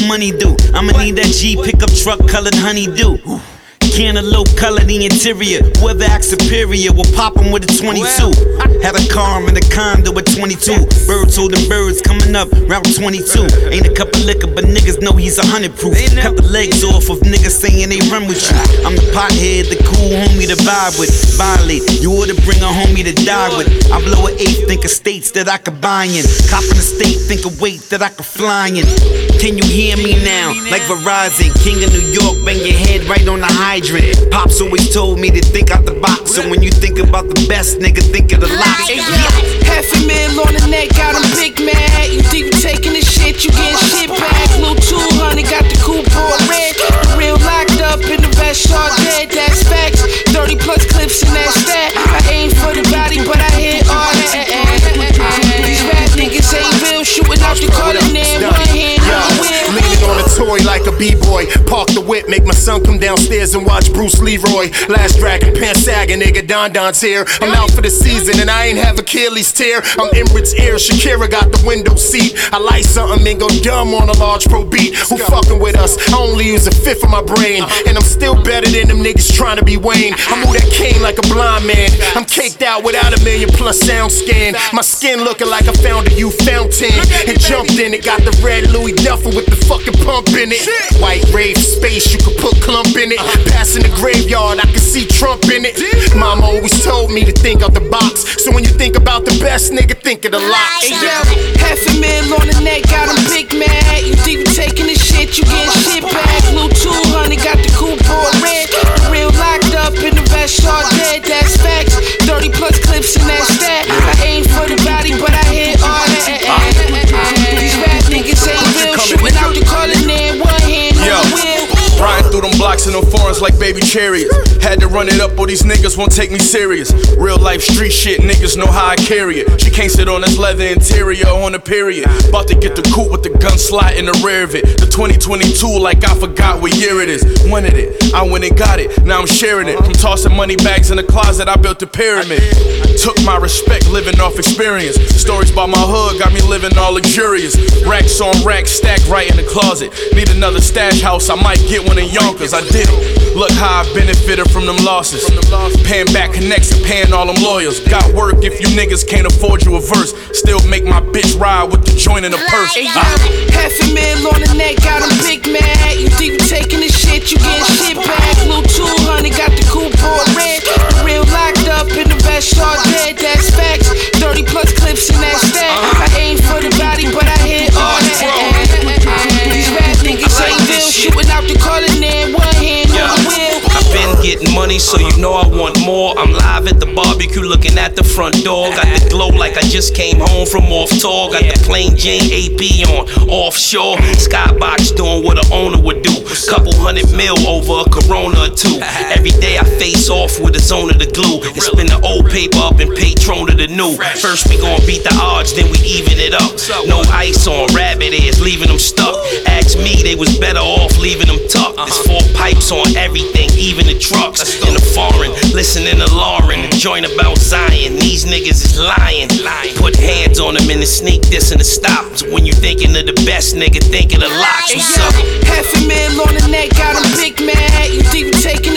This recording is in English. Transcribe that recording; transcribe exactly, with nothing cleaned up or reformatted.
money do? I'ma need that G pickup truck colored honeydew. Cantaloupe color the interior. Whoever acts superior will pop him with a twenty-two. Had a car in the condo at twenty-two. Birds holding birds coming up Route twenty-two. Ain't a cup of liquor, but niggas know he's a hundred proof. Cut the legs off of niggas saying they run with you. I'm the pothead, the cool homie to vibe with. Violate, you oughta bring a homie to die with. I blow an eight, think of states that I could buy in. Copping a state, think of weight that I could fly in. Can you hear me now? Like Verizon, King of New York, bang your head right on the hydrant. Pops always told me to think out the box. So when you think about the best, nigga, think of the lot. Hey, yeah. Half a mil on the neck, got him big mad. You think you taking the shit, you getting shit back. Little two hundred, got the coupe all red. The real locked up in the vest, all dead, that's facts. thirty plus clips in that stat. I aim for the body, but I hit all that. These rap niggas ain't real, shooting out the corner, then one hand on the wheel. Leaning on a toy like a b-boy. Park the whip, make my son come downstairs and watch Bruce Leroy. Last Dragon, pants sagging, nigga, Don Don's here. I'm out for the season and I ain't have Achilles tear. I'm Emirates Air, Shakira got the window seat. I like something and go dumb on a large pro beat. Who fucking with us? I only use a fifth of my brain, and I'm still better than them niggas trying to be Wayne. I move that cane like a blind man. I'm caked out without a million plus sound scan. My skin looking like I found a youth fountain and jumped in it. Got the red Louis Duffel with the fucking pump in it. White rave space, you could put clump in it. Passing the graveyard, I can see Trump in it. Mama always told me to think out the box. So when you think about the best, nigga, think of the lot. Hey, yo, half a mil on the neck, got him big mad. You think you taking the shit, you getting shit back. Little two hundred, got the coupe all red. The real locked up in the vest, all dead, that's facts. thirty plus clips in that stat. I aim for the body, but I hit all that. These rap niggas ain't real, shooting out the color, then one hand on the wheel. Riding through them blocks in them foreigns like baby chariots. Had to run it up or these niggas won't take me serious. Real life street shit, niggas know how I carry it. She can't sit on this leather interior on a period. About to get the coupe with the gun slot in the rear of it. The twenty twenty-two like I forgot what year it is. Wanted it, I went and got it, now I'm sharing it. From tossing money bags in the closet, I built a pyramid. Took my respect living off experience. Stories about my hood got me living all luxurious. Racks on racks stacked right in the closet. Need another stash house, I might get one in Yonkers, I did it. Look how I benefited from them losses. Paying back connects and paying all them lawyers. Got work if you niggas can't afford you a verse. Still make my bitch ride with the joint in the purse. Hey, yo, half a mil on the neck, got him big mad. You think you taking the shit, you getting shit back. Little two hundred, got the coupe all red. The real locked up in the vest, all dead, that's facts. thirty plus clips in that stat. I aim for the body, but I hit all that. These rap niggas ain't real, shooting out the color, then one hand on the wheel. I've been getting money, so you know I want more. I'm live at the barbecue looking at the front door. Got the glow like I just came home from off tour. Got the plain Jane A P on offshore. Skybox doing what an owner would do. Couple hundred mil over a Corona or two. Every day I face off with a zone of the glue. And spin the old paper up and Patron to the new. First we gon' beat the odds, then we even it up. No ice on rabbit ears, leaving them stuck. Ask me, they was better off leaving them tucked. There's four pipes on everything, even the trucks. In the foreign, listening to Lauren, the joint about Zion. These niggas is lying. Put hands on them in the sneak this and the stops. When you thinking of the best, nigga, think of the locks. What's up? Half a mil on the neck, got him big mad. You think you taking